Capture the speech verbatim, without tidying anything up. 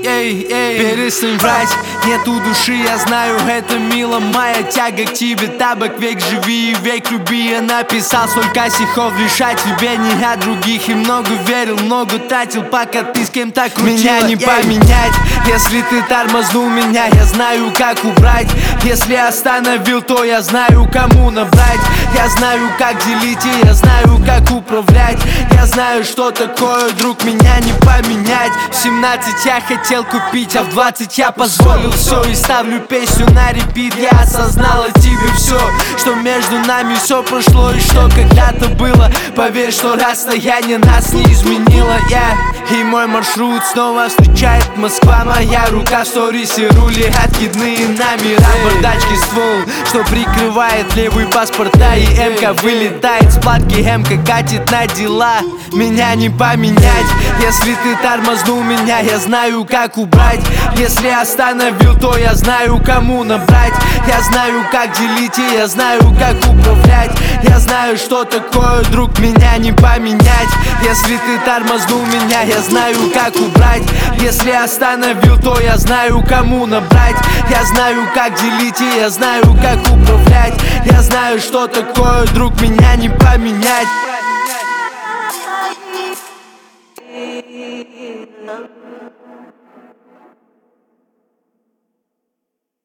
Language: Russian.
эй, эй, перестань врать, нету души, я знаю, это мило. Моя тяга к тебе, табак, век живи и век люби. Я написал столько стихов, лишь о тебе, не о других. И много верил, много тратил, пока ты с кем-то крутила. Меня не поменять, если ты тормознул меня, я знаю, как убрать. Если остановил, то я знаю, кому набрать. Я знаю, как делить, и я знаю, как управлять. Я знаю, что такое друг, меня не поменять. В семнадцать я хотел купить, а в двадцать я позволил все. И ставлю песню на репит, я осознала тебе все, что между нами все прошло и что когда-то было. Поверь, что расстояние нас не изменило. Я и мой маршрут снова встречает Москва. Моя рука в сторисе, рули откидные номера, бардачки ствол, что прикрывает левый паспорта. И МК вылетает с платки, МК катит на дела. Меня не поменять, если ты тормознул меня, я знаю, как убрать. Если остановил, то я знаю, кому набрать. Я знаю, как делить, и я знаю, как управлять. Я знаю, что такое друг, меня не поменять. Если ты тормознул меня, я знаю, как убрать. Если остановил, то я знаю, кому набрать. Я знаю, как делить, и я знаю, как управлять. Я знаю, что такое друг, меня не поменять.